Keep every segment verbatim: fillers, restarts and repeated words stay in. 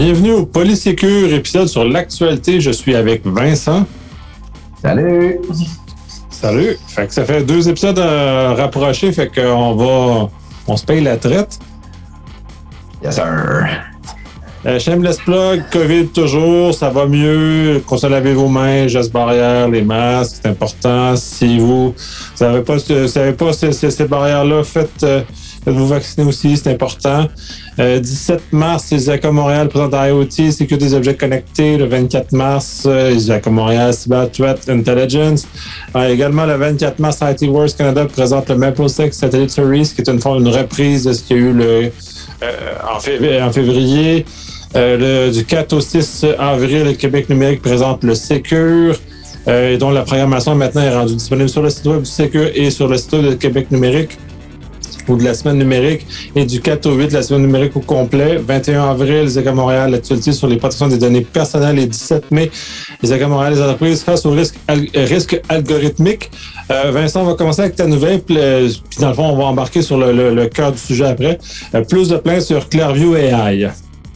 Bienvenue au Polysécure, épisode sur l'actualité. Je suis avec Vincent. Salut! Salut! Fait que ça fait deux épisodes euh, rapprochés, fait qu'on va... On se paye la traite. Yes, sir! Euh, Shameless plug, COVID toujours, ça va mieux. Qu'on se lave vos mains, gestes barrières, les masques, c'est important. Si vous n'avez pas, savez pas ces, ces, ces barrières-là, faites, euh, faites-vous vacciner aussi, c'est important. Euh, dix-sept mars, les I S A C Montréal présente IoT, sécurité des objets connectés. Le vingt-quatre mars, euh, les I S A C Montréal, Cyber Threat Intelligence. Euh, également, le vingt-quatre mars, I T Wars Canada présente le MapleSec Satellite Series, qui est une, une reprise de ce qu'il y a eu le, euh, en, fév- en février. Euh, le, du quatre au six avril, le Québec numérique présente le Secure, euh, et dont la programmation maintenant est rendue disponible sur le site web du Secure et sur le site web de Québec numérique ou de la semaine numérique. Et du quatre au huit, la semaine numérique au complet. vingt et un avril, les I S A C Montréal, l'actualité sur les protections des données personnelles. Et dix-sept mai, les I S A C Montréal, les entreprises face aux risques, al- risques algorithmiques. Euh, Vincent, on va commencer avec ta nouvelle, puis, euh, puis dans le fond, on va embarquer sur le, le, le cœur du sujet après. Euh, plus de plaintes sur Clearview A I.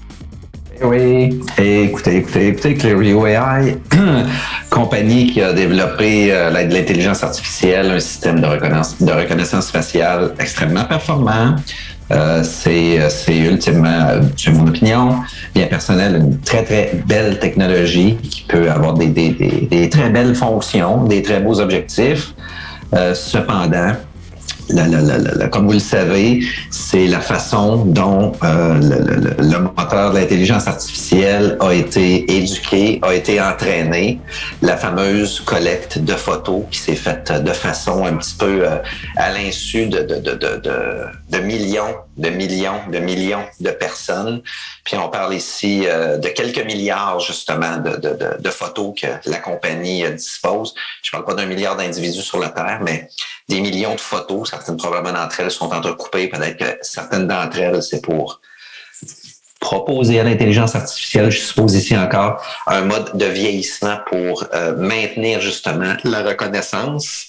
Oui, et écoutez, écoutez, écoutez, Clearview A I, compagnie qui a développé euh, l'aide de l'intelligence artificielle, un système de reconnaissance, de reconnaissance faciale extrêmement performant. Euh, c'est, c'est ultimement, c'est mon opinion, bien personnelle, une très, très belle technologie qui peut avoir des, des, des, des très belles fonctions, des très beaux objectifs. Euh, cependant, La, la, la, la, comme vous le savez, c'est la façon dont euh, le, le, le moteur de l'intelligence artificielle a été éduqué, a été entraîné. La fameuse collecte de photos qui s'est faite de façon un petit peu euh, à l'insu de, de, de, de, de, de millions, de millions, de millions de personnes. Puis on parle ici euh, de quelques milliards justement de, de, de, de photos que la compagnie euh, dispose. Je parle pas d'un milliard d'individus sur la Terre, mais des millions de photos. Certaines probablement d'entre elles sont entrecoupées. Peut-être que certaines d'entre elles, c'est pour proposer à l'intelligence artificielle, je suppose ici encore, un mode de vieillissement pour euh, maintenir justement la reconnaissance.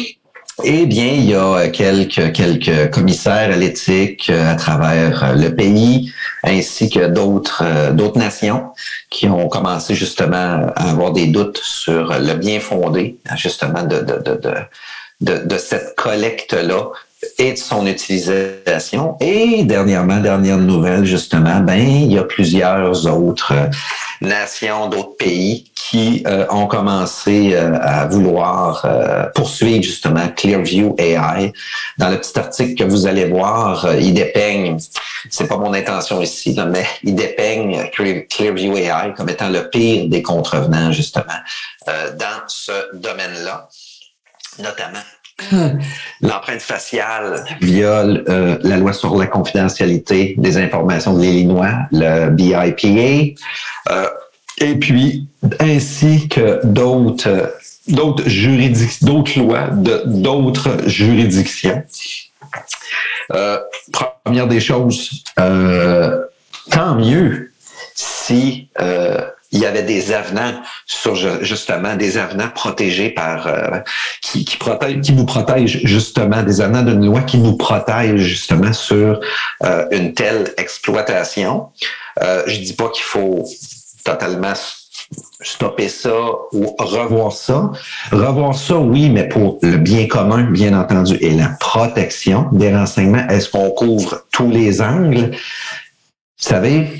Eh bien, il y a quelques, quelques commissaires à l'éthique à travers le pays, ainsi que d'autres, d'autres nations qui ont commencé justement à avoir des doutes sur le bien fondé, justement, de, de, de, de, de, de cette collecte-là et de son utilisation. Et dernièrement, dernière nouvelle, justement, ben, il y a plusieurs autres nations, d'autres pays qui euh, ont commencé euh, à vouloir euh, poursuivre justement Clearview A I. Dans le petit article que vous allez voir, euh, il dépeigne, c'est pas mon intention ici, là, mais il dépeigne Clearview A I comme étant le pire des contrevenants justement euh, dans ce domaine-là, notamment l'empreinte faciale viole euh, la loi sur la confidentialité des informations de l'Illinois, le B I P A, euh, et puis ainsi que d'autres d'autres juridictions, d'autres lois de d'autres juridictions. Euh, première des choses, euh, tant mieux si euh, il y avait des avenants sur justement des avenants protégés par euh, qui, qui protègent, qui nous protègent justement des avenants d'une loi qui nous protège justement sur euh, une telle exploitation. Euh, je dis pas qu'il faut totalement stopper ça ou revoir ça. Revoir ça, oui, mais pour le bien commun, bien entendu, et la protection des renseignements. Est-ce qu'on couvre tous les angles? Vous savez,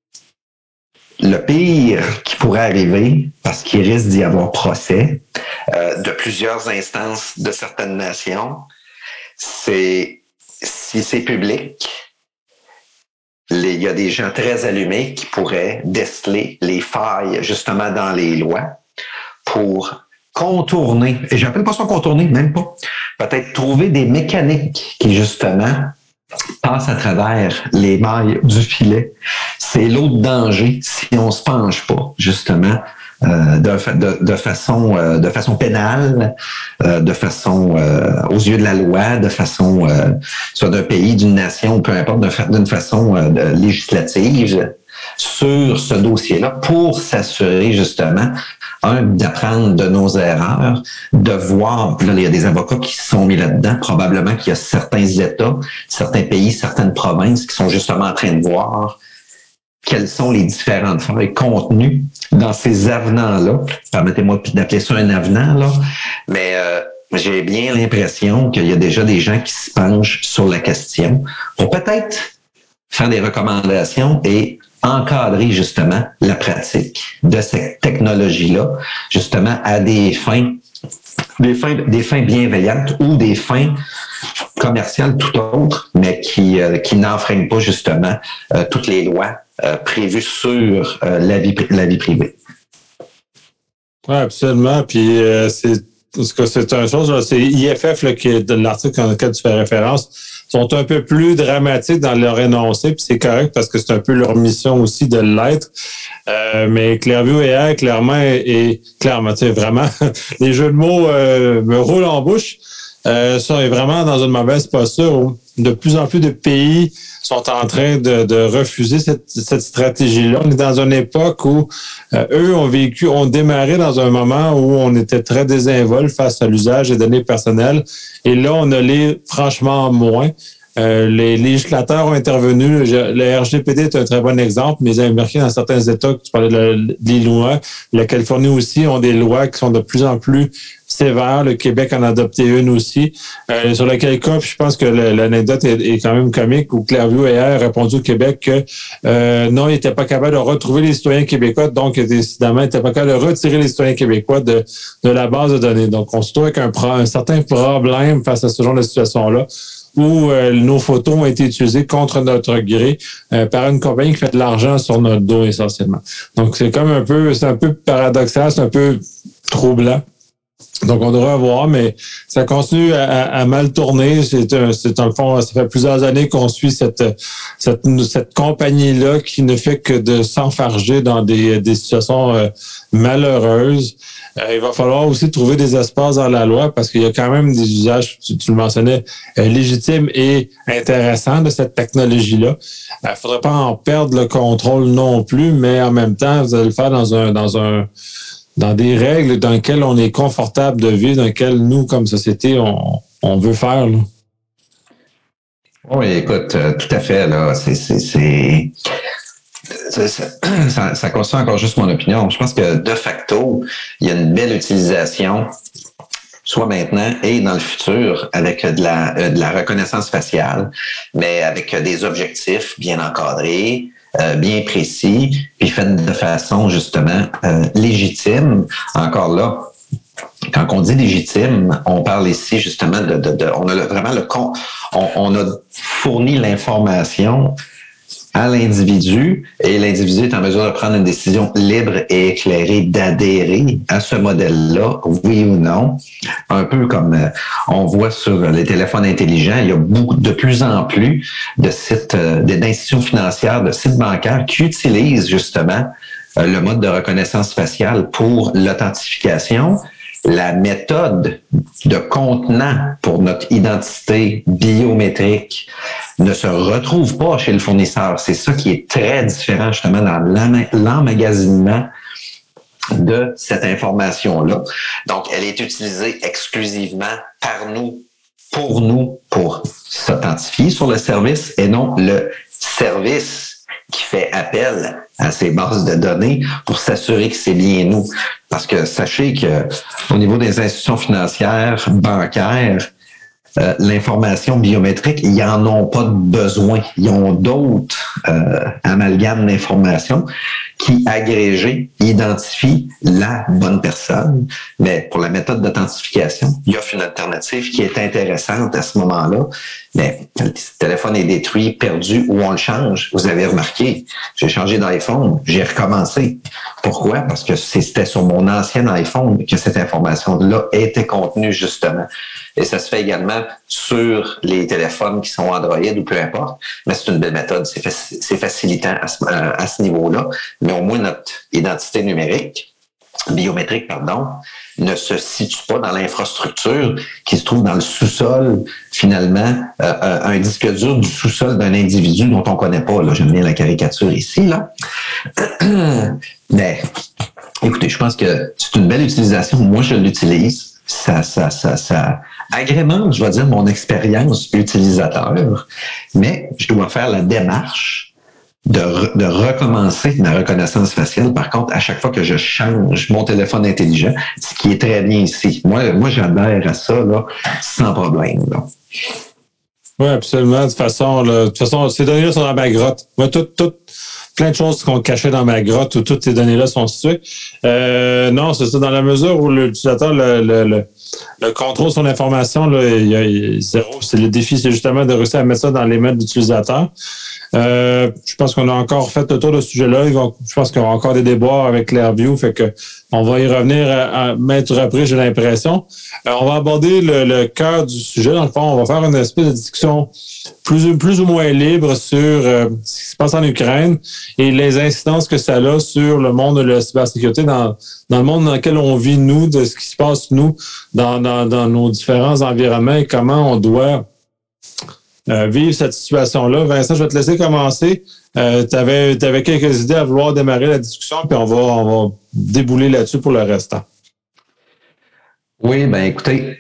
le pire qui pourrait arriver, parce qu'il risque d'y avoir procès euh, de plusieurs instances de certaines nations, c'est si c'est public, les, il y a des gens très allumés qui pourraient déceler les failles justement dans les lois pour contourner, et j'appelle pas ça contourner, même pas, peut-être trouver des mécaniques qui justement passe à travers les mailles du filet. C'est l'autre danger si on se penche pas, justement, euh, de, de, de façon euh, de façon pénale, euh, de façon euh, aux yeux de la loi, de façon euh, soit d'un pays, d'une nation, peu importe, d'une façon euh, de, législative sur ce dossier-là pour s'assurer justement un, d'apprendre de nos erreurs, de voir, puis là, il y a des avocats qui se sont mis là-dedans, probablement qu'il y a certains États, certains pays, certaines provinces qui sont justement en train de voir quelles sont les différentes failles contenues dans ces avenants-là. Permettez-moi d'appeler ça un avenant, là. Mais euh, j'ai bien l'impression qu'il y a déjà des gens qui se penchent sur la question pour peut-être faire des recommandations et encadrer justement la pratique de cette technologie-là, justement à des fins, des fins, des fins bienveillantes ou des fins commerciales tout autres, mais qui, euh, qui n'enfreignent pas justement euh, toutes les lois euh, prévues sur euh, la vie, la vie privée. Oui, absolument. Puis euh, c'est parce que c'est une chose, là, c'est I F F là, qui est de l'article dans lequel tu fais référence, sont un peu plus dramatiques dans leur énoncé, puis c'est correct parce que c'est un peu leur mission aussi de l'être. Euh, mais Clearview A I, clairement, et clairement, tu sais, vraiment, les jeux de mots euh, me roulent en bouche. Euh, ça est vraiment dans une mauvaise posture où de plus en plus de pays sont en train de, de refuser cette, cette stratégie-là. On est dans une époque où euh, eux ont vécu, ont démarré dans un moment où on était très désinvolte face à l'usage des données personnelles. Et là, on a les franchement moins. Euh, les législateurs ont intervenu. Le R G P D est un très bon exemple, mais les Américains, dans certains États, tu parlais de, des lois, la Californie aussi ont des lois qui sont de plus en plus sévères. Le Québec en a adopté une aussi. Euh, sur lequel cas, je pense que l'anecdote est, est quand même comique, où Clearview A I a répondu au Québec que euh, non, il n'était pas capable de retrouver les citoyens québécois, donc décidément, il n'était pas capable de retirer les citoyens québécois de, de la base de données. Donc, on se trouve avec un, un certain problème face à ce genre de situation-là, où euh, nos photos ont été utilisées contre notre gré euh, par une compagnie qui fait de l'argent sur notre dos essentiellement. Donc c'est comme un peu, c'est un peu paradoxal, c'est un peu troublant. Donc on devrait voir, mais ça continue à, à, à mal tourner. C'est un, c'est dans le fond, ça fait plusieurs années qu'on suit cette cette cette compagnie-là qui ne fait que de s'enfarger dans des des situations euh, malheureuses. Euh, il va falloir aussi trouver des espaces dans la loi parce qu'il y a quand même des usages, tu, tu le mentionnais, euh, légitimes et intéressants de cette technologie-là. Il ne faudrait pas en perdre le contrôle non plus, mais en même temps, vous allez le faire dans un dans un dans des règles dans lesquelles on est confortable de vivre, dans lesquelles nous, comme société, on, on veut faire. Là. Oui, écoute, euh, tout à fait. Là, c'est, c'est, c'est... Ça, ça, ça constitue encore juste mon opinion. Je pense que de facto, il y a une belle utilisation, soit maintenant et dans le futur, avec de la, de la reconnaissance faciale, mais avec des objectifs bien encadrés, euh, bien précis, puis faits de façon justement euh, légitime. Encore là, quand on dit légitime, on parle ici justement de, de, de on a vraiment le on, on a fourni l'information à l'individu et l'individu est en mesure de prendre une décision libre et éclairée d'adhérer à ce modèle-là, oui ou non. Un peu comme euh, on voit sur les téléphones intelligents, il y a beaucoup, de plus en plus de sites, euh, d'institutions financières, de sites bancaires qui utilisent justement euh, le mode de reconnaissance faciale pour l'authentification. La méthode de contenant pour notre identité biométrique ne se retrouve pas chez le fournisseur. C'est ça qui est très différent justement dans l'emmagasinement de cette information-là. Donc, elle est utilisée exclusivement par nous, pour nous, pour s'authentifier sur le service et non le service qui fait appel à ces bases de données pour s'assurer que c'est bien nous. Parce que sachez que au niveau des institutions financières, bancaires, euh, l'information biométrique, ils n'en ont pas de besoin. Ils ont d'autres euh, amalgames d'informations qui, agrégés, identifient la bonne personne. Mais pour la méthode d'authentification, il offre une alternative qui est intéressante à ce moment-là. Mais le téléphone est détruit, perdu ou on le change. Vous avez remarqué, j'ai changé d'iPhone, j'ai recommencé. Pourquoi? Parce que c'était sur mon ancien iPhone que cette information-là était contenue justement. Et ça se fait également sur les téléphones qui sont Android ou peu importe. Mais c'est une belle méthode, c'est, faci- c'est facilitant à ce, à ce niveau-là. Mais au moins notre identité numérique, biométrique, pardon, ne se situe pas dans l'infrastructure qui se trouve dans le sous-sol, finalement, euh, un disque dur du sous-sol d'un individu dont on ne connaît pas. Là, j'aime bien la caricature ici, là. Mais, écoutez, je pense que c'est une belle utilisation. Moi, je l'utilise. Ça, ça, ça, ça agrémente, je vais dire, mon expérience utilisateur. Mais je dois faire la démarche de, re, de recommencer ma reconnaissance faciale. Par contre, à chaque fois que je change mon téléphone intelligent, ce qui est très bien ici. Moi, moi j'adhère à ça là, sans problème. Là. Oui, absolument. De toute façon, là, de toute façon, ces données-là sont dans ma grotte. Moi, tout, tout, plein de choses qu'on cachait dans ma grotte où toutes ces données-là sont situées. Euh, non, c'est ça. Dans la mesure où l'utilisateur, le, le, le, le contrôle son information, là, il y a, il y a zéro. C'est le défi, c'est justement de réussir à mettre ça dans les mains de l'utilisateur. Euh, je pense qu'on a encore fait le tour de ce sujet-là. Je pense qu'il y aura encore des débats avec Clearview, fait que on va y revenir à, à maintes reprises, j'ai l'impression. Euh, on va aborder le, le cœur du sujet. Dans le fond, on va faire une espèce de discussion plus, plus ou moins libre sur euh, ce qui se passe en Ukraine et les incidences que ça a sur le monde de la cybersécurité dans, dans le monde dans lequel on vit, nous, de ce qui se passe, nous, dans, dans, dans nos différents environnements et comment on doit Euh, vivre cette situation-là. Vincent, je vais te laisser commencer. Euh, tu avais, t'avais quelques idées à vouloir démarrer la discussion, puis on va, on va débouler là-dessus pour le restant. Oui, ben écoutez,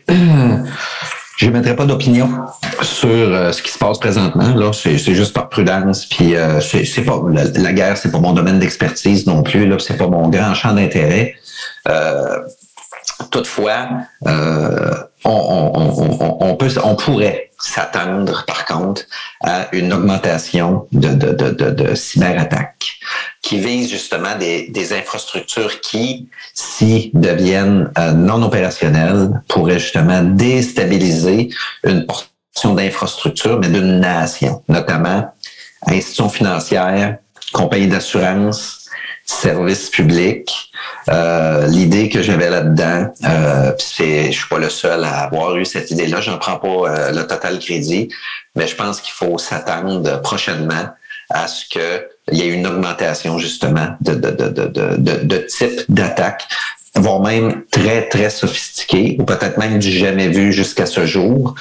je ne mettrai pas d'opinion sur euh, ce qui se passe présentement. Là, c'est, c'est juste par prudence. Puis euh, c'est, c'est pas la, la guerre, c'est pas mon domaine d'expertise non plus. Là, c'est pas mon grand champ d'intérêt. Euh, toutefois, euh, on, on, on, on, peut, on pourrait s'attendre, par contre, à une augmentation de, de, de, de, de cyberattaques qui visent justement des, des infrastructures qui, si deviennent euh, non opérationnelles, pourraient justement déstabiliser une portion d'infrastructure, mais d'une nation, notamment institutions financières, compagnies d'assurance, services publics. Euh, l'idée que j'avais là-dedans, euh, c'est, je suis pas le seul à avoir eu cette idée-là, j'en prends pas euh, le total crédit, mais je pense qu'il faut s'attendre prochainement à ce que il y ait une augmentation justement de de de de de, de, de type d'attaque, voire même très très sophistiqué, ou peut-être même du jamais vu jusqu'à ce jour,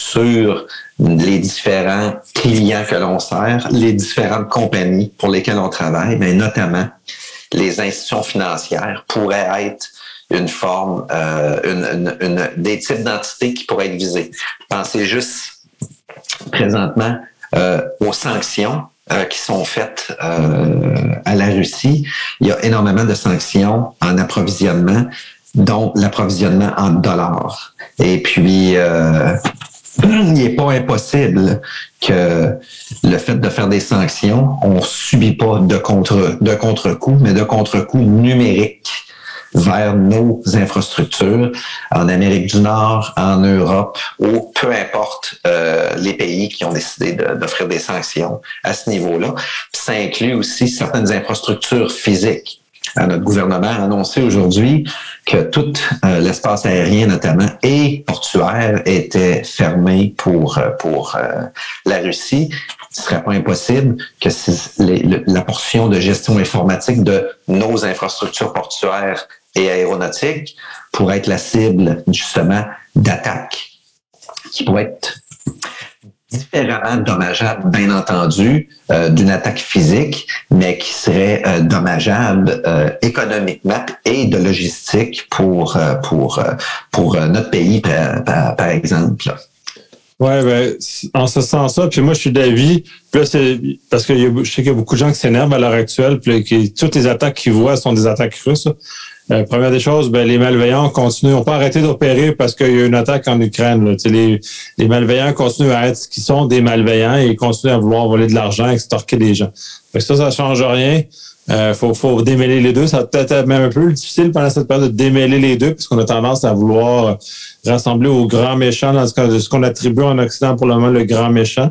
sur les différents clients que l'on sert, les différentes compagnies pour lesquelles on travaille, mais notamment les institutions financières pourraient être une forme, euh, une, une, une, des types d'entités qui pourraient être visées. Pensez juste présentement euh, aux sanctions euh, qui sont faites euh, à la Russie. Il y a énormément de sanctions en approvisionnement, dont l'approvisionnement en dollars. Et puis, euh, il n'est pas impossible que le fait de faire des sanctions, on subit pas de contre de contre-coup, mais de contre-coup numérique vers nos infrastructures en Amérique du Nord, en Europe, ou peu importe euh, les pays qui ont décidé de, d'offrir des sanctions à ce niveau-là. Puis ça inclut aussi certaines infrastructures physiques. Notre gouvernement a annoncé aujourd'hui que tout euh, l'espace aérien, notamment, et portuaire, était fermé pour pour euh, la Russie. Ce serait pas impossible que les, le, la portion de gestion informatique de nos infrastructures portuaires et aéronautiques pourrait être la cible, justement, d'attaques qui pourraient être différemment dommageable, bien entendu, euh, d'une attaque physique, mais qui serait euh, dommageable euh, économiquement et de logistique pour euh, pour euh, pour euh, notre pays, par, par, par exemple. Ouais, ben, en ce sens-là, puis moi, je suis d'avis, puis là, c'est, parce que y a, je sais qu'il y a beaucoup de gens qui s'énervent à l'heure actuelle, puis là, qui, toutes les attaques qu'ils voient sont des attaques russes. Euh, première des choses, ben, les malveillants continuent, n'ont pas arrêté d'opérer parce qu'il y a une attaque en Ukraine. Là. Les, les malveillants continuent à être ce qu'ils sont, des malveillants, et ils continuent à vouloir voler de l'argent, extorquer des gens. Fait que ça, ça change rien. Euh, faut, faut démêler les deux. Ça va peut-être être même un peu difficile pendant cette période de démêler les deux, puisqu'on a tendance à vouloir rassembler au grand méchant, dans ce, cas, ce qu'on attribue en Occident pour le moment, le grand méchant.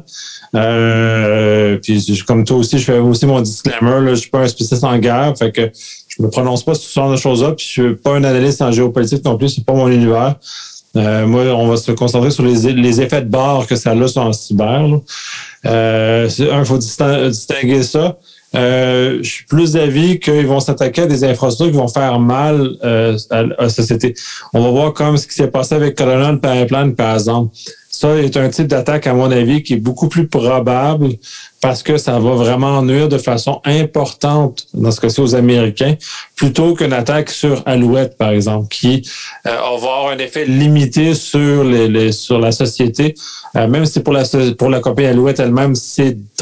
Euh, puis comme toi aussi, je fais aussi mon disclaimer, là, je suis pas un spécialiste en guerre, fait que je me prononce pas sur ce genre de choses-là, puis je suis pas un analyste en géopolitique non plus, c'est pas mon univers. Euh, moi, on va se concentrer sur les, les effets de bord que ça a sur en cyber. Là. Euh, c'est, un, il faut distinguer ça. Euh, je suis plus d'avis qu'ils vont s'attaquer à des infrastructures qui vont faire mal euh, à, à la société. On va voir comme ce qui s'est passé avec Colonial Pipeline, par exemple. Ça est un type d'attaque, à mon avis, qui est beaucoup plus probable parce que ça va vraiment nuire de façon importante, dans ce cas-ci, aux Américains, plutôt qu'une attaque sur Alouette, par exemple, qui euh, va avoir un effet limité sur les, les sur la société. Euh, même si pour la pour la compagnie Alouette elle-même, c'est très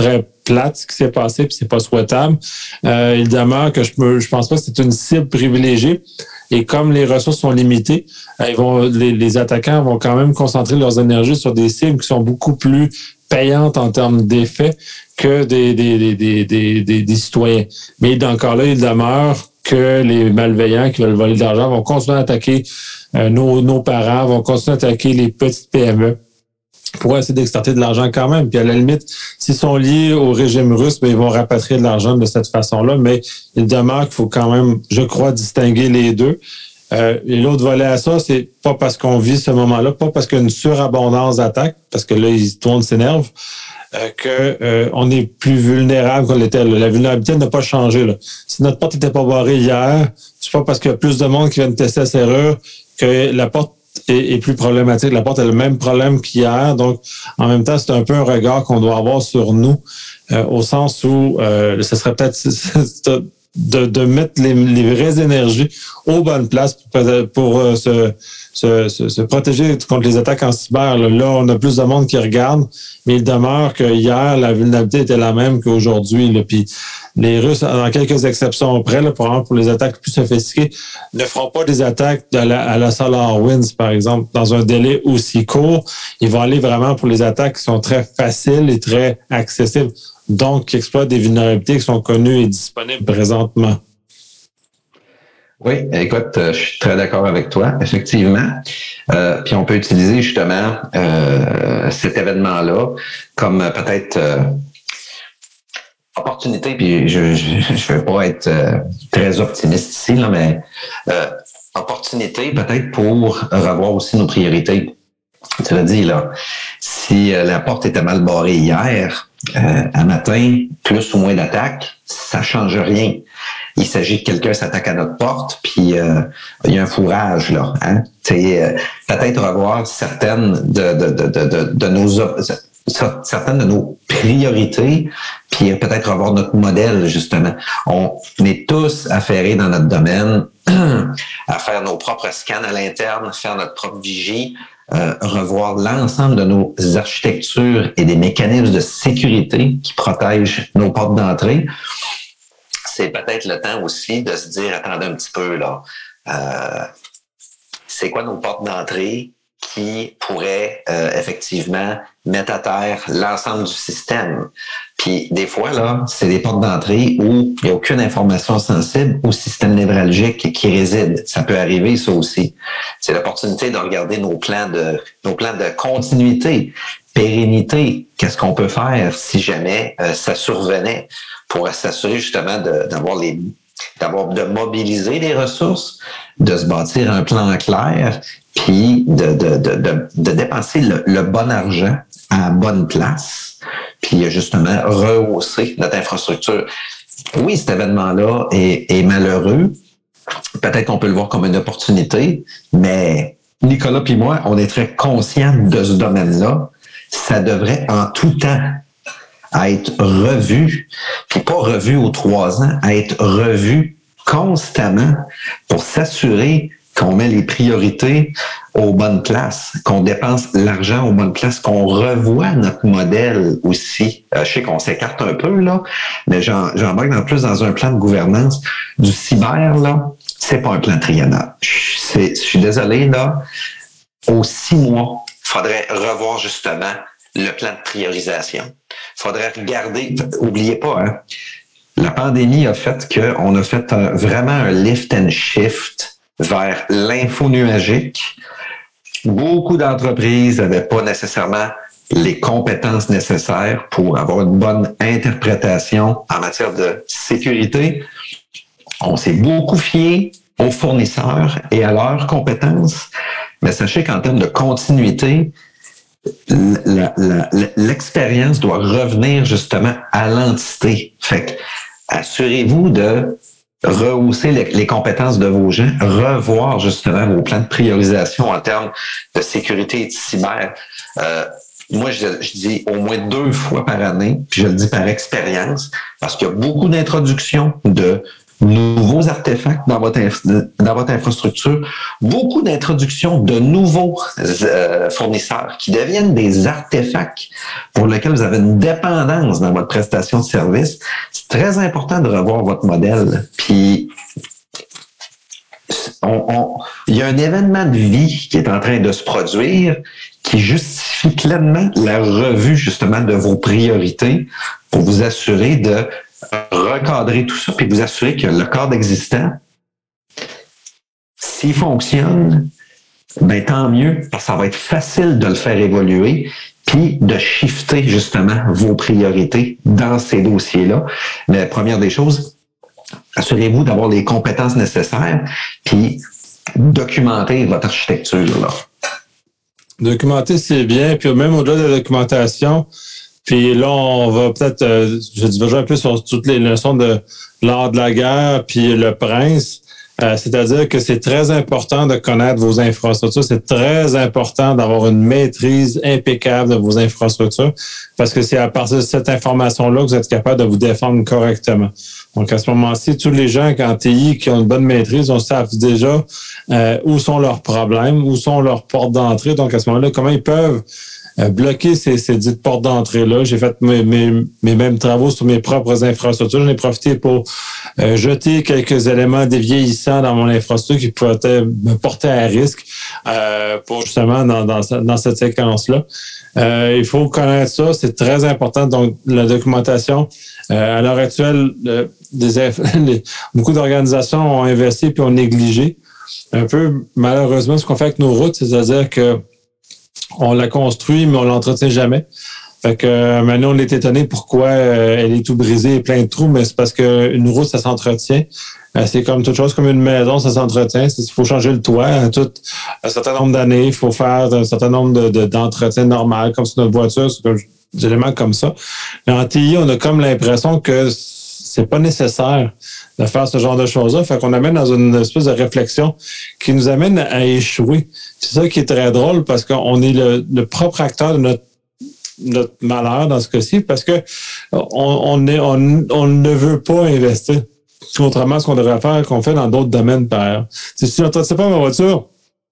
plate ce qui s'est passé, puis c'est pas souhaitable. Euh, il demeure que je me, je pense pas que c'est une cible privilégiée. Et comme les ressources sont limitées, ils vont, les, les attaquants vont quand même concentrer leurs énergies sur des cibles qui sont beaucoup plus payantes en termes d'effets que des, des, des, des, des, des, des citoyens. Mais encore là, il demeure que les malveillants qui veulent voler de l'argent vont continuer à attaquer euh, nos, nos parents, vont continuer à attaquer les petites P M E pour essayer d'extorter de l'argent quand même. Puis à la limite, s'ils sont liés au régime russe, bien, ils vont rapatrier de l'argent de cette façon-là. Mais il demeure qu'il faut quand même, je crois, distinguer les deux. Euh, et l'autre volet à ça, c'est pas parce qu'on vit ce moment-là, pas parce qu'il y a une surabondance d'attaques, parce que là, ils tournent, s'énervent, euh, que euh, on est plus vulnérable qu'on l'était. Là. La vulnérabilité n'a pas changé. Là. Si notre porte n'était pas barrée hier, c'est pas parce qu'il y a plus de monde qui vient de tester la serrure que la porte est, est plus problématique. La porte a le même problème qu'hier. Donc, en même temps, c'est un peu un regard qu'on doit avoir sur nous, euh, au sens où euh, ce serait peut-être de, de mettre les, les vraies énergies aux bonnes places pour, pour euh, se, se, se, se protéger contre les attaques en cyber. Là, là, on a plus de monde qui regarde, mais il demeure que hier, la vulnérabilité était la même qu'aujourd'hui. Là. Puis les Russes, dans quelques exceptions près, là, pour, pour les attaques plus sophistiquées, ne feront pas des attaques à la, à la SolarWinds, par exemple, dans un délai aussi court. Ils vont aller vraiment pour les attaques qui sont très faciles et très accessibles. Donc, qui exploitent des vulnérabilités qui sont connues et disponibles présentement. Oui, écoute, je suis très d'accord avec toi, effectivement. Euh, puis on peut utiliser justement euh, cet événement-là comme peut-être euh, opportunité, puis je ne vais pas être euh, très optimiste ici, là, mais euh, opportunité peut-être pour revoir aussi nos priorités. Tu l'as dit, là, si euh, la porte était mal barrée hier, euh, à matin, plus ou moins d'attaques, ça change rien. Il s'agit que quelqu'un s'attaque à notre porte, puis euh, il y a un fourrage, là. Hein? Euh, peut-être revoir certaines de, de, de, de, de, de nos certaines de nos priorités, puis peut-être revoir notre modèle, justement. On est tous affairés dans notre domaine à faire nos propres scans à l'interne, faire notre propre vigie, Euh, revoir l'ensemble de nos architectures et des mécanismes de sécurité qui protègent nos portes d'entrée. C'est peut-être le temps aussi de se dire, attendez un petit peu, là, euh, c'est quoi nos portes d'entrée qui pourraient euh, effectivement mettre à terre l'ensemble du système. Puis des fois, là, c'est des portes d'entrée où il n'y a aucune information sensible au système névralgique qui réside. Ça peut arriver, ça aussi. C'est l'opportunité de regarder nos plans de nos plans de continuité, pérennité. Qu'est-ce qu'on peut faire si jamais euh, ça survenait pour s'assurer justement de, d'avoir les d'avoir de mobiliser les ressources, de se bâtir un plan clair, puis de, de, de, de, de dépenser le, le bon argent à la bonne place, puis justement rehausser notre infrastructure. Oui, cet événement-là est, est malheureux. Peut-être qu'on peut le voir comme une opportunité, mais Nicolas puis moi, on est très conscients de ce domaine-là. Ça devrait en tout temps à être revu, puis pas revu aux trois ans, à être revu constamment pour s'assurer qu'on met les priorités aux bonnes places, qu'on dépense l'argent aux bonnes places, qu'on revoit notre modèle aussi. Euh, je sais qu'on s'écarte un peu, là, mais j'en, j'embarque en plus dans un plan de gouvernance du cyber, là. C'est pas un plan triennal. Je suis désolé, là. Aux six mois, il faudrait revoir justement le plan de priorisation. Il faudrait regarder, oubliez pas, hein, la pandémie a fait qu'on a fait un, vraiment un lift and shift vers l'info nuagique. Beaucoup d'entreprises n'avaient pas nécessairement les compétences nécessaires pour avoir une bonne interprétation en matière de sécurité. On s'est beaucoup fié aux fournisseurs et à leurs compétences, mais sachez qu'en termes de continuité, La, la, l'expérience doit revenir justement à l'entité. Fait que, assurez-vous de rehausser les, les compétences de vos gens, revoir justement vos plans de priorisation en termes de sécurité et de cyber. Euh, moi, je, je dis au moins deux fois par année, puis je le dis par expérience, parce qu'il y a beaucoup d'introductions de nouveaux artefacts dans votre, inf- dans votre infrastructure, beaucoup d'introductions de nouveaux euh, fournisseurs qui deviennent des artefacts pour lesquels vous avez une dépendance dans votre prestation de service. C'est très important de revoir votre modèle. Puis, on, on, il y a un événement de vie qui est en train de se produire qui justifie pleinement la revue justement de vos priorités pour vous assurer de recadrer tout ça puis vous assurer que le cadre existant, s'il fonctionne, ben tant mieux, parce que ça va être facile de le faire évoluer puis de shifter justement vos priorités dans ces dossiers-là. Mais première des choses, assurez-vous d'avoir les compétences nécessaires puis documenter votre architecture, là. Documenter, c'est bien. Puis même au-delà de la documentation, puis là, on va peut-être, euh, je diverge un peu sur toutes les leçons de l'art de la guerre, puis le prince. Euh, c'est-à-dire que c'est très important de connaître vos infrastructures. C'est très important d'avoir une maîtrise impeccable de vos infrastructures parce que c'est à partir de cette information-là que vous êtes capable de vous défendre correctement. Donc, à ce moment-ci, tous les gens en T I qui ont une bonne maîtrise, on savent déjà euh, où sont leurs problèmes, où sont leurs portes d'entrée. Donc, à ce moment-là, comment ils peuvent euh, bloquer ces, ces dites portes d'entrée-là. J'ai fait mes, mes, mes mêmes travaux sur mes propres infrastructures. J'en ai profité pour euh, jeter quelques éléments dévieillissants dans mon infrastructure qui pouvaient me porter à risque euh, pour justement dans, dans, dans cette séquence-là. Euh, il faut connaître ça, c'est très important. Donc, la documentation, euh, à l'heure actuelle, euh, des, les, beaucoup d'organisations ont investi puis ont négligé. Un peu, malheureusement, ce qu'on fait avec nos routes, c'est-à-dire que on la construit, mais on l'entretient jamais. Fait que euh, maintenant, on est étonné pourquoi euh, elle est tout brisée et plein de trous, mais c'est parce qu'une route, ça s'entretient. Euh, c'est comme toute chose, comme une maison, ça s'entretient. Il faut changer le toit à tout un certain nombre d'années. Il faut faire un certain nombre de, de, d'entretiens normal, comme sur notre voiture, c'est comme, des éléments comme ça. Mais en T I, on a comme l'impression que c'est pas nécessaire de faire ce genre de choses-là. Fait qu'on amène dans une espèce de réflexion qui nous amène à échouer. C'est ça qui est très drôle parce qu'on est le, le propre acteur de notre notre malheur dans ce cas-ci parce que on, on, est, on, on ne veut pas investir. Contrairement à ce qu'on devrait faire, qu'on fait dans d'autres domaines par ailleurs. Si je n'entretiens pas ma voiture,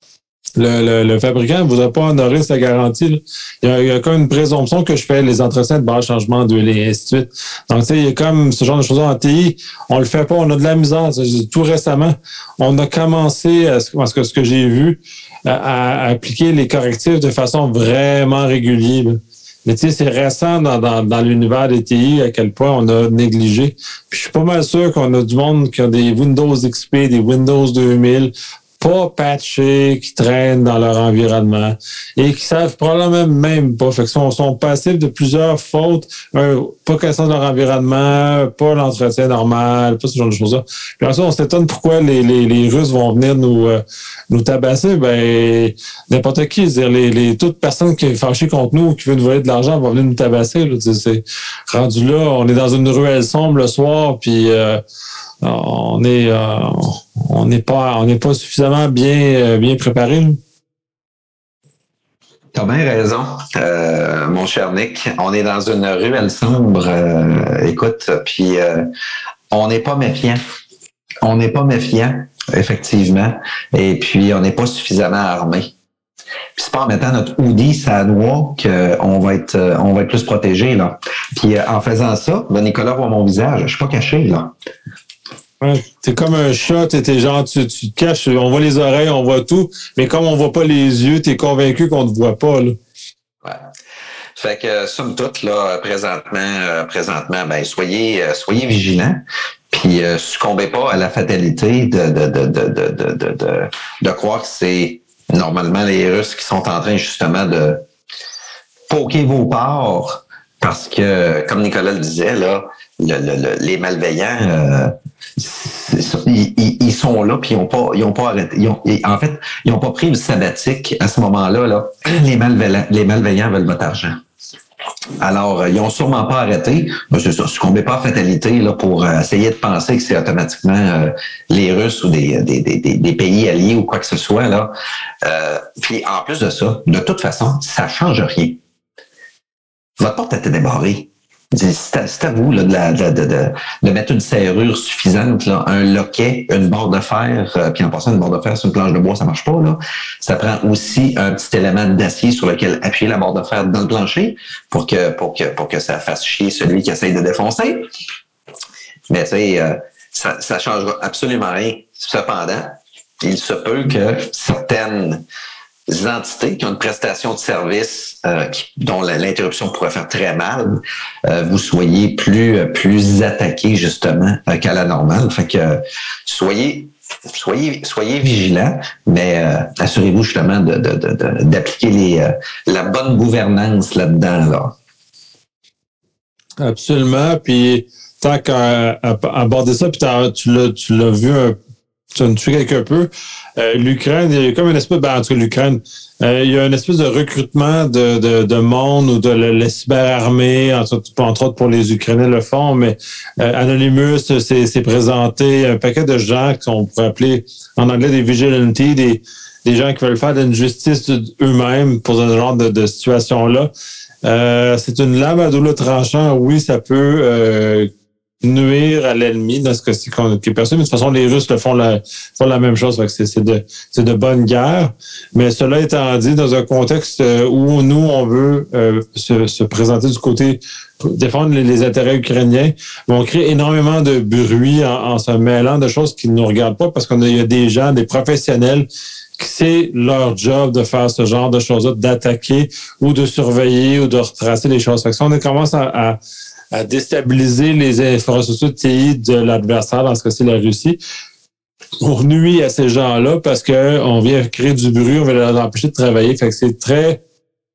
le, le, le fabricant ne voudrait pas honorer sa garantie. Là. Il, y a, il y a comme une présomption que je fais les entretiens de base, changement d'huile et ainsi de suite. Donc, tu sais, il y a comme ce genre de choses en T I, on le fait pas, on a de la misère. Tout récemment, on a commencé, à ce, parce que ce que j'ai vu, à, à appliquer les correctifs de façon vraiment régulière. Là. Mais tu sais, c'est récent dans, dans, dans l'univers des T I à quel point on a négligé. Puis je suis pas mal sûr qu'on a du monde qui a des Windows X P, des Windows deux mille, pas patchés, qui traînent dans leur environnement et qui savent probablement même pas. Fait que sont, sont passifs de plusieurs fautes. Un, pas connaissance de leur environnement, pas l'entretien normal, pas ce genre de choses-là. Puis ensuite, on s'étonne pourquoi les, les, les Russes vont venir nous, euh, nous tabasser. Ben, n'importe qui, c'est-à-dire les, les, toute personne qui est fâchée contre nous ou qui veut nous voler de l'argent va venir nous tabasser. Là. C'est, c'est rendu là, on est dans une ruelle sombre le soir, puis euh, on est euh, on n'est pas on n'est pas suffisamment bien bien préparé. T'as bien raison, euh, mon cher Nick. On est dans une ruelle sombre. Euh, écoute, puis euh, on n'est pas méfiant. On n'est pas méfiant, effectivement. Et puis on n'est pas suffisamment armé. Puis c'est pas en mettant notre hoodie sur la noix qu'on va être on va être plus protégé là. Puis euh, en faisant ça, ben Nicolas voit mon visage. Je suis pas caché là. Ouais, t'es comme un chat, t'es, t'es genre, tu, tu te caches, on voit les oreilles, on voit tout, mais comme on voit pas les yeux, t'es convaincu qu'on te voit pas, là. Ouais. Fait que, somme toute, là, présentement, euh, présentement, ben, soyez, euh, soyez vigilants, puis euh, succombez pas à la fatalité de, de, de, de, de, de, de, de, de croire que c'est normalement les Russes qui sont en train, justement, de poker vos ports, parce que, comme Nicolas le disait, là, le, le, le, les malveillants, euh, ils, ils, ils sont là puis ils ont pas ils ont pas arrêté ils ont, ils, en fait ils ont pas pris le sabbatique à ce moment-là là. Les malveillants les malveillants veulent votre argent. Alors ils ont sûrement pas arrêté. Ben, c'est ça, succombez pas à fatalité là pour euh, essayer de penser que c'est automatiquement euh, les Russes ou des, des, des, des pays alliés ou quoi que ce soit là. Euh, puis en plus de ça, de toute façon, ça change rien. Votre porte était débarrée. C'est à, c'est à vous là, de, la, de, de, de, de mettre une serrure suffisante, là, un loquet, une barre de fer, euh, puis en passant, une barre de fer sur une planche de bois, ça marche pas. Là. Ça prend aussi un petit élément d'acier sur lequel appuyer la barre de fer dans le plancher pour que pour que pour que ça fasse chier celui qui essaye de défoncer. Mais tu sais, euh, ça ça changera absolument rien. Cependant, il se peut que certaines entités qui ont une prestation de service euh, qui, dont l'interruption pourrait faire très mal, euh, vous soyez plus plus attaqué justement euh, qu'à la normale. Fait que euh, soyez soyez soyez vigilants, mais euh, assurez-vous justement de, de, de, de d'appliquer les euh, la bonne gouvernance là-dedans là. Absolument. Puis tant qu'à à, aborder ça, puis tu l'as tu l'as vu un tu as tué quelque peu. Euh, L'Ukraine, il y a comme une espèce, ben, en tout cas l'Ukraine, euh, il y a une espèce de recrutement de, de, de monde ou de la, la cyberarmée, entre, entre autres pour les Ukrainiens le font, mais euh, Anonymous s'est présenté, un paquet de gens qu'on pourrait appeler en anglais des vigilantes, des, des gens qui veulent faire de une justice eux-mêmes pour ce genre de, de situation-là. Euh, c'est une lame à double tranchant, oui, ça peut euh, nuire à l'ennemi dans ce cas-ci qui est perçu. Mais de toute façon, les Russes le font la, font la même chose. C'est, c'est, de, c'est de bonne guerre. Mais cela étant dit, dans un contexte où nous, on veut euh, se, se présenter du côté, défendre les, les intérêts ukrainiens, on crée énormément de bruit en, en se mêlant de choses qui ne nous regardent pas parce qu'il y a des gens, des professionnels qui c'est leur job de faire ce genre de choses-là, d'attaquer ou de surveiller ou de retracer les choses. Fait que si on commence à, à à déstabiliser les infrastructures de T I de l'adversaire, dans ce cas-ci la Russie, on nuit à ces gens-là parce qu'on vient créer du bruit, on va les empêcher de travailler. Fait que c'est très,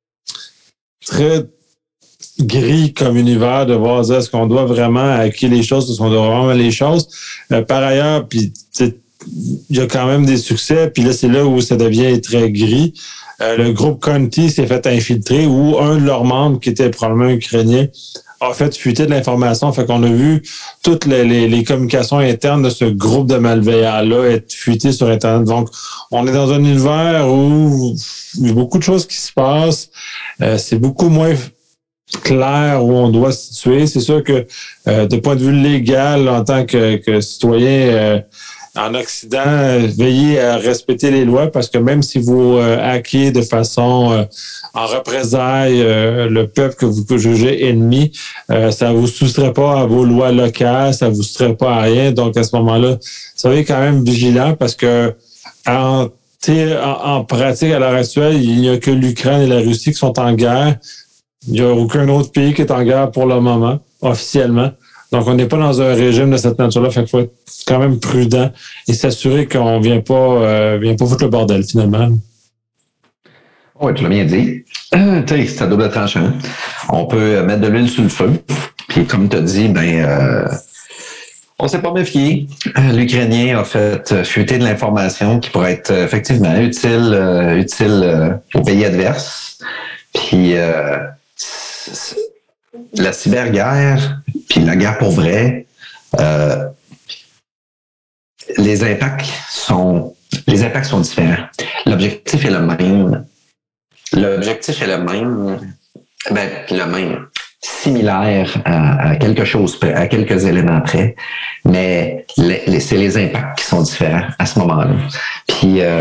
très gris comme univers de voir est-ce qu'on doit vraiment hacker les choses, est-ce qu'on doit vraiment les choses. Euh, par ailleurs, puis il y a quand même des succès, puis là, c'est là où ça devient très gris. Euh, le groupe Conti s'est fait infiltrer ou un de leurs membres, qui était probablement ukrainien, a fait fuiter de l'information. Fait qu'on a vu toutes les, les, les communications internes de ce groupe de malveillants-là être fuitées sur Internet. Donc, on est dans un univers où il y a beaucoup de choses qui se passent. Euh, c'est beaucoup moins clair où on doit se situer. C'est sûr que euh, de point de vue légal, en tant que, que citoyen euh, en Occident, euh, veillez à respecter les lois parce que même si vous euh, hackez de façon euh, en représailles euh, le peuple que vous pouvez juger ennemi, euh, ça vous soustrait pas à vos lois locales, ça vous soustrait pas à rien. Donc à ce moment-là, soyez quand même vigilant parce que en, en, en pratique à l'heure actuelle, il n'y a que l'Ukraine et la Russie qui sont en guerre. Il n'y a aucun autre pays qui est en guerre pour le moment, officiellement. Donc, on n'est pas dans un régime de cette nature-là. Fait qu'il faut être quand même prudent et s'assurer qu'on vient pas, euh, vient pas foutre le bordel, finalement. Oui, tu l'as bien dit. Euh, c'est à double tranchant. On peut mettre de l'huile sur le feu. Puis, comme tu as dit, ben, euh, on s'est pas méfié. L'Ukrainien a fait fuiter de l'information qui pourrait être effectivement utile, euh, utile euh, au pays adverse. Puis, euh, la cyberguerre, puis la guerre pour vrai, euh, les impacts sont les impacts sont différents. L'objectif est le même. L'objectif est le même, ben le même, similaire à, à quelque chose près, à quelques éléments près, mais les, les, c'est les impacts qui sont différents à ce moment-là. Puis euh,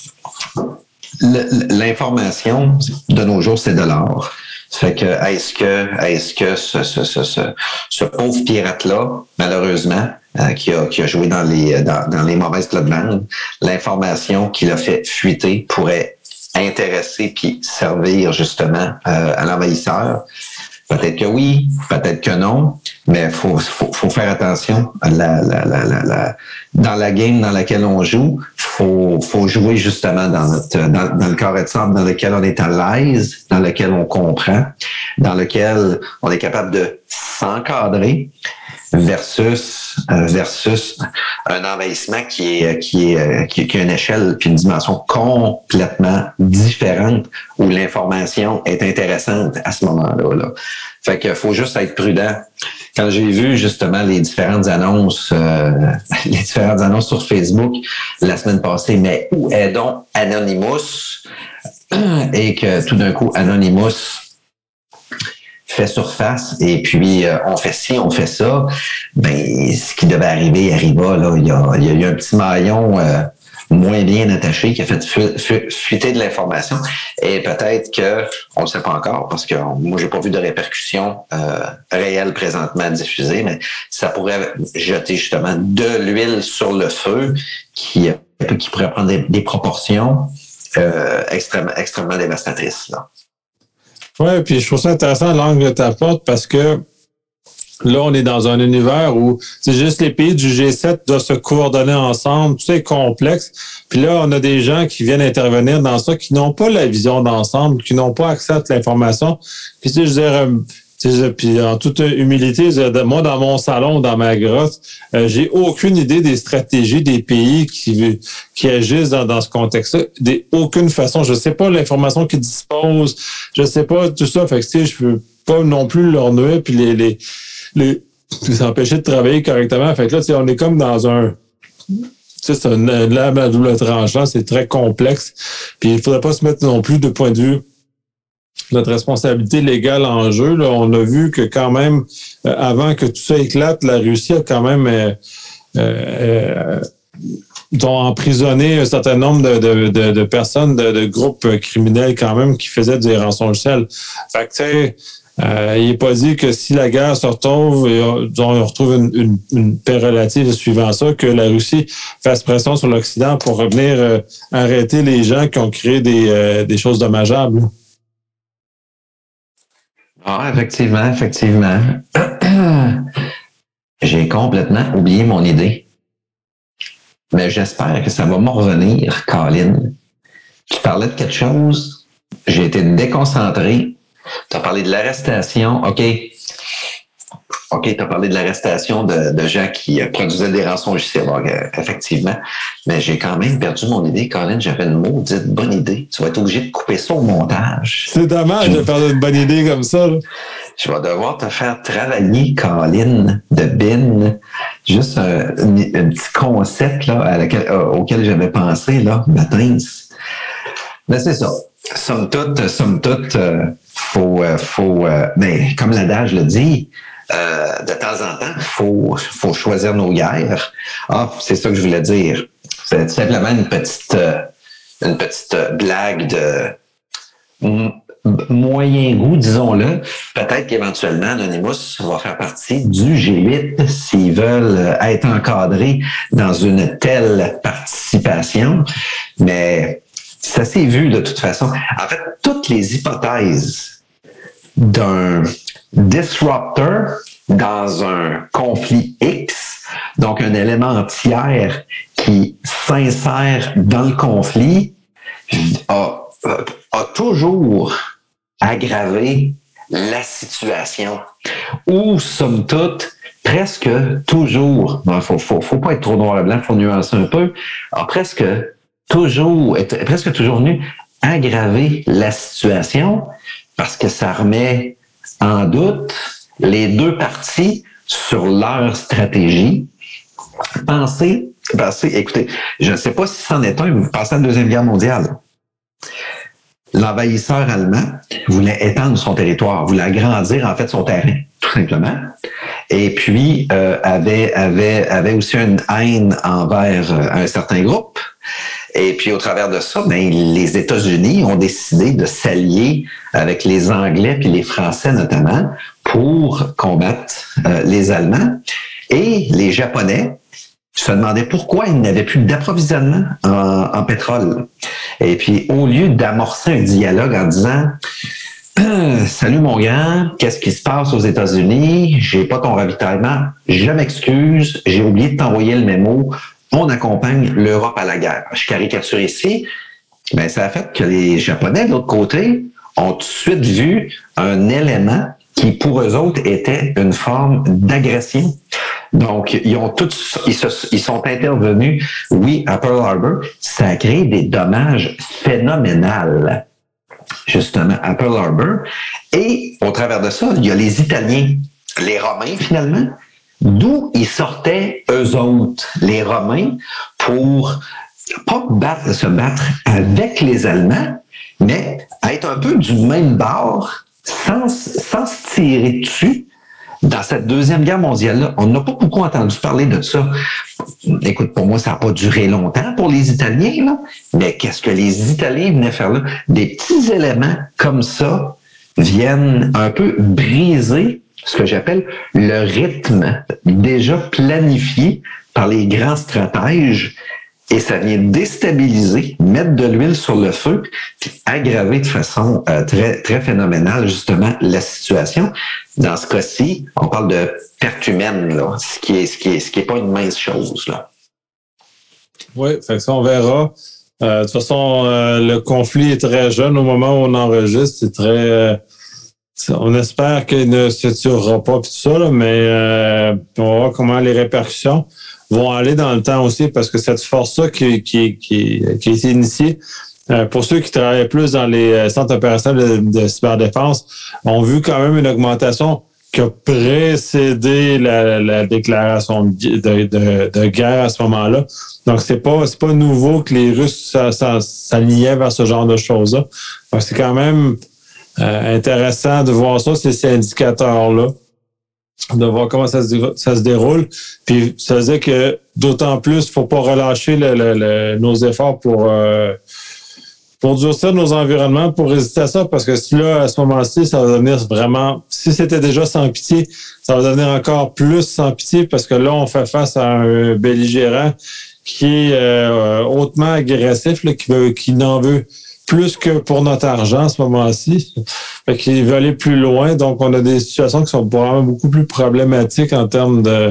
l'information de nos jours, c'est de l'or. Ça fait que est-ce que est-ce que ce ce ce ce, ce pauvre pirate-là, malheureusement, euh, qui a qui a joué dans les dans, dans les mauvaises plates-bandes, l'information qu'il a fait fuiter pourrait intéresser puis servir justement euh, à l'envahisseur. Peut-être que oui, peut-être que non, mais faut faut, faut faire attention à la, la, la, la, la dans la game dans laquelle on joue. Faut faut jouer justement dans notre dans, dans le carré de sable dans lequel on est à l'aise, dans lequel on comprend, dans lequel on est capable de s'encadrer versus euh, versus un envahissement qui est qui est qui, qui a une échelle puis une dimension complètement différente où l'information est intéressante à ce moment-là là. Fait que faut juste être prudent. Quand j'ai vu justement les différentes annonces euh, les différentes annonces sur Facebook la semaine passée, mais où est donc Anonymous, et que tout d'un coup Anonymous fait surface et puis euh, on fait ci, on fait ça, ben ce qui devait arriver arriva. Là. Il y a, il y a eu un petit maillon euh, moins bien attaché qui a fait fu- fu- fuiter de l'information et peut-être que on ne sait pas encore parce que moi j'ai pas vu de répercussions euh, réelles présentement diffusées, mais ça pourrait jeter justement de l'huile sur le feu qui qui pourrait prendre des, des proportions euh, extrêmement extrêmement dévastatrices là. Oui, puis je trouve ça intéressant l'angle que tu apportes parce que là, on est dans un univers où c'est juste les pays du G sept doivent se coordonner ensemble, tout ça est complexe. Puis là, on a des gens qui viennent intervenir dans ça, qui n'ont pas la vision d'ensemble, qui n'ont pas accès à toute l'information. Puis tu sais, je veux dire, tu sais, puis en toute humilité, je veux dire, moi, dans mon salon, dans ma grotte, euh, j'ai aucune idée des stratégies des pays qui qui agissent dans, dans ce contexte-là. Des, aucune façon. Je sais pas l'information qu'ils disposent. Je sais pas tout ça. Fait que tu sais, je peux pas non plus leur nuire puis les les les, les empêcher de travailler correctement. Fait que là, tu sais, on est comme dans un... Tu sais, c'est une lame à double tranchant, c'est très complexe. Puis il faudrait pas se mettre non plus de point de vue notre responsabilité légale en jeu. Là, on a vu que quand même, euh, avant que tout ça éclate, la Russie a quand même euh, euh, ont emprisonné un certain nombre de, de, de, de personnes, de, de groupes criminels quand même qui faisaient des rançongiciels. Fait que tu sais, euh, il n'est pas dit que si la guerre se retrouve et on retrouve une, une, une paix relative suivant ça, que la Russie fasse pression sur l'Occident pour revenir euh, arrêter les gens qui ont créé des, euh, des choses dommageables. Ah, effectivement, effectivement. J'ai complètement oublié mon idée. Mais j'espère que ça va me revenir, Colin. Tu parlais de quelque chose, j'ai été déconcentré. Tu as parlé de l'arrestation, OK. OK, tu as parlé de l'arrestation de, de gens qui produisaient des rançongiciels, effectivement. Mais j'ai quand même perdu mon idée, Colin. J'avais une maudite bonne idée. Tu vas être obligé de couper ça au montage. C'est dommage je... de faire une bonne idée comme ça. Là. Je vais devoir te faire travailler, Colin, de bin. Juste un, un, un petit concept là, à laquelle, euh, auquel j'avais pensé, là, matin. Mais c'est ça. Somme toute, somme toute, euh, faut, euh, faut, euh, mais comme l'adage le dit, euh, de temps en temps, faut, faut choisir nos guerres. Ah, c'est ça que je voulais dire. C'est simplement une petite, euh, une petite blague de m- moyen goût, disons-le. Peut-être qu'éventuellement, Anonymous va faire partie du G huit s'ils veulent être encadrés dans une telle participation. Mais ça s'est vu de toute façon. En fait, toutes les hypothèses d'un disruptor dans un conflit X, donc un élément tiers qui s'insère dans le conflit, a, a toujours aggravé la situation. Ou, somme toute, presque toujours, il ne faut, faut, faut pas être trop noir et blanc, il faut nuancer un peu, a presque toujours, est presque toujours venu aggraver la situation parce que ça remet en doute les deux parties sur leur stratégie. Pensez, pensez, écoutez, je ne sais pas si c'en est un, mais vous pensez à la Deuxième Guerre mondiale. L'envahisseur allemand voulait étendre son territoire, voulait agrandir en fait son terrain, tout simplement. Et puis euh, avait avait avait aussi une haine envers euh, un certain groupe. Et puis au travers de ça, ben les États-Unis ont décidé de s'allier avec les Anglais puis les Français notamment pour combattre euh, les Allemands. Et les Japonais se demandaient pourquoi ils n'avaient plus d'approvisionnement en, en pétrole. Et puis, au lieu d'amorcer un dialogue en disant « Salut mon grand, qu'est-ce qui se passe aux États-Unis? J'ai pas ton ravitaillement. Je m'excuse, j'ai oublié de t'envoyer le mémo. On accompagne l'Europe à la guerre. » Je caricature ici. Ben, ça a fait que les Japonais, de l'autre côté, ont tout de suite vu un élément qui, pour eux autres, était une forme d'agression. Donc, ils ont tous, ils, se, ils sont intervenus, oui, à Pearl Harbor. Ça a créé des dommages phénoménaux, justement, à Pearl Harbor. Et, au travers de ça, il y a les Italiens, les Romains, finalement, d'où ils sortaient, eux autres, les Romains, pour pas battre, se battre avec les Allemands, mais être un peu du même bord, sans, sans se tirer dessus, dans cette Deuxième Guerre mondiale-là, on n'a pas beaucoup entendu parler de ça. Écoute, pour moi, ça n'a pas duré longtemps pour les Italiens, là, mais qu'est-ce que les Italiens venaient faire là? Des petits éléments comme ça viennent un peu briser ce que j'appelle le rythme déjà planifié par les grands stratèges. Et ça vient déstabiliser, mettre de l'huile sur le feu, puis aggraver de façon euh, très très phénoménale justement la situation. Dans ce cas-ci, on parle de perte humaine, là, ce qui est ce qui est ce qui est pas une mince chose là. Oui, fait que ça on verra. Euh, de toute façon, euh, le conflit est très jeune au moment où on enregistre. C'est très, euh, on espère qu'il ne se tuera pas puis tout ça, là, mais euh, on va voir comment les répercussions vont aller dans le temps aussi, parce que cette force-là qui, qui, qui, qui a été initiée, euh, pour ceux qui travaillent plus dans les centres opérationnels de, de cyberdéfense, ont vu quand même une augmentation qui a précédé la, la déclaration de, de, de guerre à ce moment-là. Donc, c'est pas, c'est pas nouveau que les Russes s'alignaient vers ce genre de choses-là. Donc, c'est quand même euh, intéressant de voir ça, ces, ces indicateurs-là, de voir comment ça se, ça se déroule. Puis ça veut dire que d'autant plus, il faut pas relâcher le, le, le, nos efforts pour euh, pour durcir nos environnements, pour résister à ça, parce que si là, à ce moment-ci, ça va devenir vraiment, si c'était déjà sans pitié, ça va devenir encore plus sans pitié, parce que là, on fait face à un belligérant qui est euh, hautement agressif, là, qui veut, qui n'en veut plus que pour notre argent à ce moment-ci. Fait qu'il veut aller plus loin. Donc, on a des situations qui sont vraiment beaucoup plus problématiques en termes de,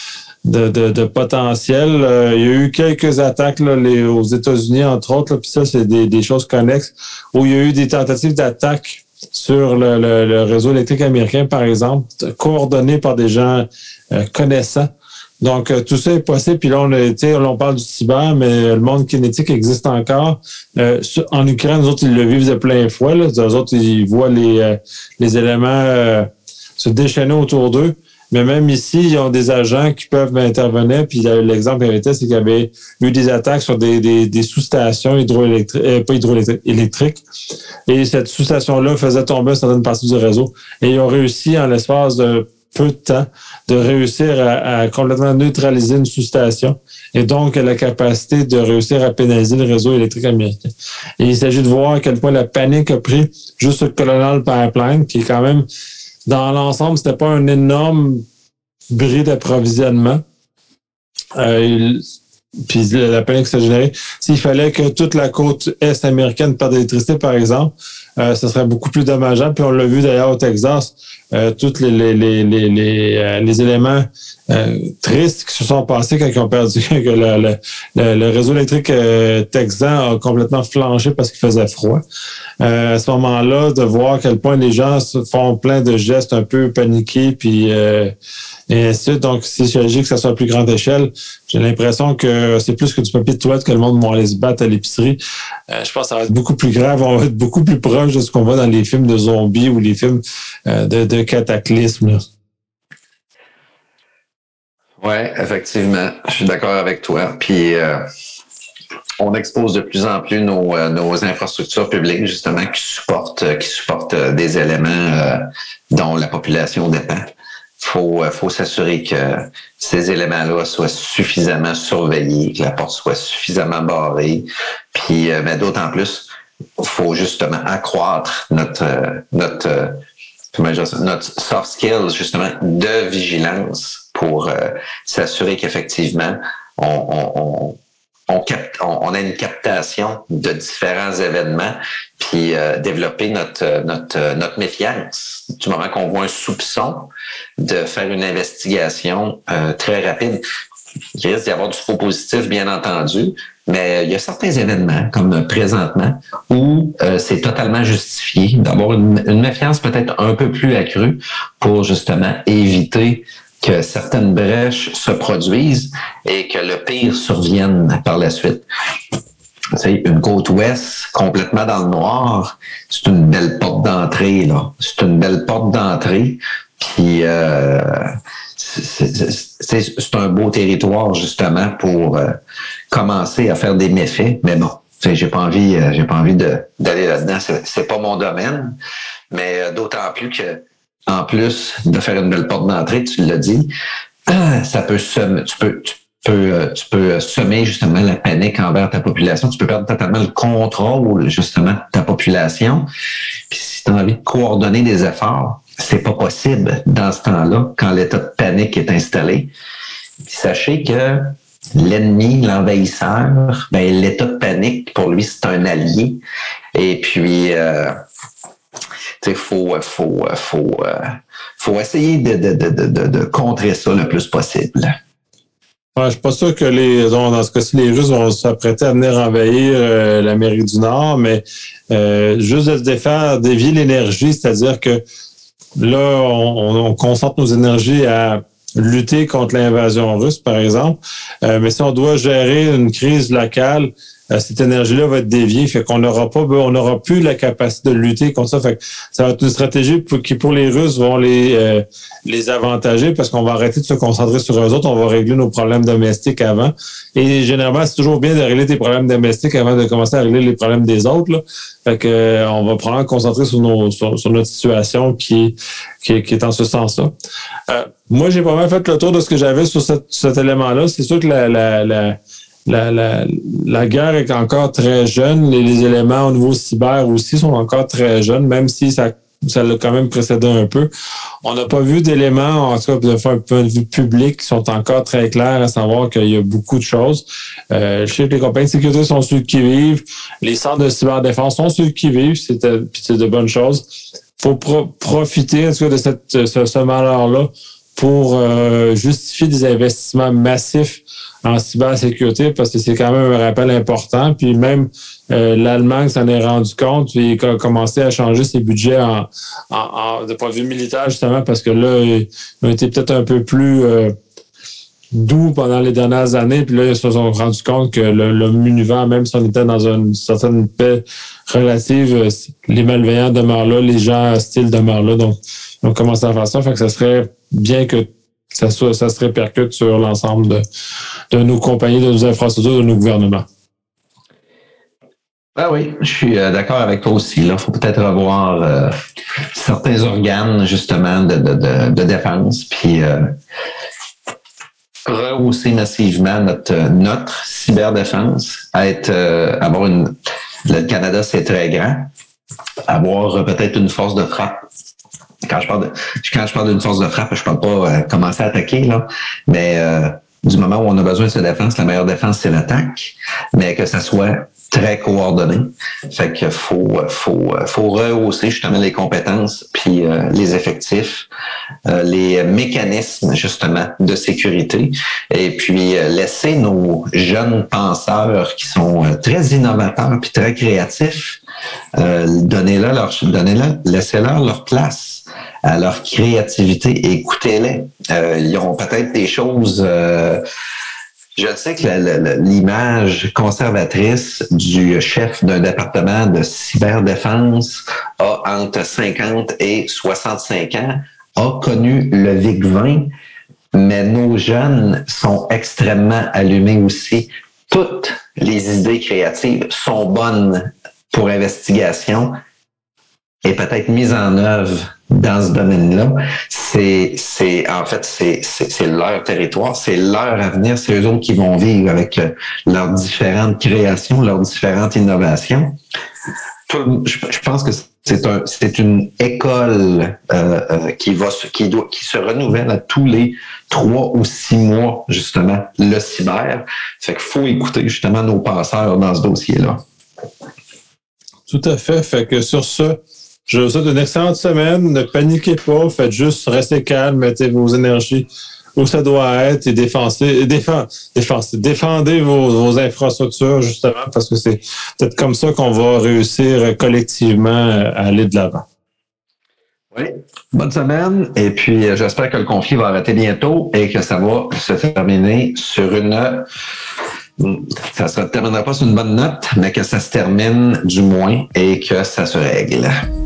de, de, de potentiel. Euh, il y a eu quelques attaques là, les, aux États-Unis, entre autres, là, puis ça, c'est des, des choses connexes, où il y a eu des tentatives d'attaque sur le, le, le réseau électrique américain, par exemple, coordonnées par des gens euh, connaissants. Donc, euh, tout ça est possible. Puis là, on, a, on parle du cyber, mais le monde kinétique existe encore. Euh, en Ukraine, les autres, ils le vivent de plein fouet. Là. Les autres, ils voient les, euh, les éléments euh, se déchaîner autour d'eux. Mais même ici, ils ont des agents qui peuvent intervenir. Puis l'exemple qu'il y avait, c'est qu'il y avait eu des attaques sur des, des, des sous-stations hydroélectriques, euh, pas hydroélectriques. Et cette sous-station-là faisait tomber une certaine partie du réseau. Et ils ont réussi, en l'espace de peu de temps, de réussir à, à complètement neutraliser une sous-station et donc la capacité de réussir à pénaliser le réseau électrique américain. Et il s'agit de voir à quel point la panique a pris juste sur le Colonial Pipeline, qui est quand même, dans l'ensemble, c'était pas un énorme bris d'approvisionnement. Euh, puis la panique s'est générée. S'il fallait que toute la côte est américaine perde d'électricité, par exemple, euh, ce serait beaucoup plus dommageable. Puis on l'a vu d'ailleurs au Texas, euh, tous les, les, les, les, les, euh, les éléments euh, tristes qui se sont passés quand ils ont perdu, que le, le, le, le réseau électrique euh, texan a complètement flanché parce qu'il faisait froid. Euh, à ce moment-là, de voir à quel point les gens font plein de gestes un peu paniqués, puis euh, et ainsi de suite. Donc, s'il s'agit que ça soit à plus grande échelle, j'ai l'impression que c'est plus que du papier de toilette que le monde va aller se battre à l'épicerie. Euh, je pense que ça va être beaucoup plus grave. On va être beaucoup plus proche de ce qu'on voit dans les films de zombies ou les films euh, de, de cataclysmes. Oui, effectivement. Je suis d'accord avec toi. Puis, euh, on expose de plus en plus nos, euh, nos infrastructures publiques, justement, qui supportent, euh, qui supportent euh, des éléments euh, dont la population dépend. Faut, euh, faut s'assurer que ces éléments-là soient suffisamment surveillés, que la porte soit suffisamment barrée. Puis, euh, mais d'autant plus, faut justement accroître notre, euh, notre, euh, comment dire ça, notre soft skills, justement, de vigilance pour euh, s'assurer qu'effectivement, on, on, on On, capte, on, on a une captation de différents événements, puis euh, développer notre, notre, notre méfiance. Du moment qu'on voit un soupçon, de faire une investigation euh, très rapide. Il risque d'y avoir du faux positif, bien entendu, mais il y a certains événements, comme présentement, où euh, c'est totalement justifié d'avoir une, une méfiance peut-être un peu plus accrue pour justement éviter que certaines brèches se produisent et que le pire survienne par la suite. Tu sais, une côte ouest complètement dans le noir, c'est une belle porte d'entrée, là. C'est une belle porte d'entrée, puis euh, c'est, c'est, c'est un beau territoire, justement, pour euh, commencer à faire des méfaits, mais bon, tu sais, j'ai pas envie, euh, j'ai pas envie de, d'aller là-dedans, c'est, c'est pas mon domaine. Mais euh, d'autant plus que, en plus de faire une belle porte d'entrée, tu l'as dit, ça peut se, tu peux, tu peux, tu peux semer justement la panique envers ta population. Tu peux perdre totalement le contrôle justement de ta population. Puis si tu as envie de coordonner des efforts, c'est pas possible dans ce temps-là quand l'état de panique est installé. Puis sachez que l'ennemi, l'envahisseur, ben l'état de panique pour lui c'est un allié. Et puis euh, tu sais, faut, faut, faut, euh, faut essayer de, de, de, de, de contrer ça le plus possible. Ouais, je suis pas sûr que les, dans ce cas-ci, les Russes vont s'apprêter à venir envahir euh, l'Amérique du Nord, mais euh, juste de se défaire, dévier l'énergie, c'est-à-dire que là, on, on concentre nos énergies à lutter contre l'invasion russe, par exemple, euh, mais si on doit gérer une crise locale, euh, cette énergie-là va être déviée, fait qu'on n'aura pas, on n'aura plus la capacité de lutter contre ça. Fait que ça va être une stratégie pour, qui, pour les Russes, vont les euh, les avantager parce qu'on va arrêter de se concentrer sur eux autres, on va régler nos problèmes domestiques avant. Et généralement, c'est toujours bien de régler tes problèmes domestiques avant de commencer à régler les problèmes des autres, là. Fait que euh, on va probablement concentrer sur nos sur, sur notre situation qui qui, qui est en ce sens-là. Euh, moi, j'ai pas mal fait le tour de ce que j'avais sur cet, cet élément-là. C'est sûr que la la, la La, la, la guerre est encore très jeune. Les, les éléments au niveau cyber aussi sont encore très jeunes, même si ça, ça l'a quand même précédé un peu. On n'a pas vu d'éléments, en tout cas, de un point de vue public, qui sont encore très clairs à savoir qu'il y a beaucoup de choses. Euh, je sais que les compagnies de sécurité sont ceux qui vivent. Les centres de cyberdéfense sont ceux qui vivent. C'est, puis c'est de bonnes choses. Faut pro- profiter, en tout cas, de cette, ce, ce malheur-là pour euh, justifier des investissements massifs en cybersécurité parce que c'est quand même un rappel important. Puis même euh, l'Allemagne s'en est rendu compte et a commencé à changer ses budgets en, en, en de point de vue militaire justement parce que là, ils ont été peut-être un peu plus euh, doux pendant les dernières années. Puis là, ils se sont rendus compte que le, le univers, même si on était dans une certaine paix relative, les malveillants demeurent là, les gens hostiles demeurent là. Donc, ils ont commencé à faire ça. Fait que ça serait bien que ça, soit, ça se répercute sur l'ensemble de, de nos compagnies, de nos infrastructures, de nos gouvernements. Ah oui, je suis euh, d'accord avec toi aussi. Il faut peut-être revoir euh, certains organes, justement, de, de, de, de défense, puis euh, rehausser massivement notre, notre cyberdéfense, à être, euh, avoir une... Le Canada, c'est très grand. Avoir euh, peut-être une force de frappe. Quand je parle de, quand je parle d'une force de frappe, je parle pas euh, commencer à attaquer, là, mais euh, du moment où on a besoin de se défendre, la meilleure défense, c'est l'attaque, mais que ça soit très coordonné. Fait que faut, faut, faut rehausser justement les compétences puis euh, les effectifs, euh, les mécanismes justement de sécurité, et puis euh, laisser nos jeunes penseurs qui sont euh, très innovateurs puis très créatifs, euh, donnez-leur leur, donnez-leur, laissez-leur leur place à leur créativité et écoutez-les. Euh, ils auront peut-être des choses... Euh, je sais que la, la, l'image conservatrice du chef d'un département de cyberdéfense a entre cinquante et soixante-cinq ans, a connu le V I C vingt, mais nos jeunes sont extrêmement allumés aussi. Toutes les idées créatives sont bonnes pour investigation et peut-être mise en œuvre dans ce domaine-là. C'est, c'est, en fait, c'est, c'est, c'est leur territoire, c'est leur avenir, c'est eux autres qui vont vivre avec leurs différentes créations, leurs différentes innovations. Tout, je, je pense que c'est un, c'est une école euh, euh, qui va, qui doit, qui se renouvelle à tous les trois ou six mois, justement, le cyber. Fait qu'il faut écouter justement nos penseurs dans ce dossier-là. Tout à fait. Fait que sur ce, je vous souhaite une excellente semaine. Ne paniquez pas. Faites juste rester calme. Mettez vos énergies où ça doit être et défensez, défend, défensez, défendez vos, vos infrastructures, justement, parce que c'est peut-être comme ça qu'on va réussir collectivement à aller de l'avant. Oui. Bonne semaine. Et puis, j'espère que le conflit va arrêter bientôt et que ça va se terminer sur une... Ça ne se terminera pas sur une bonne note, mais que ça se termine du moins et que ça se règle.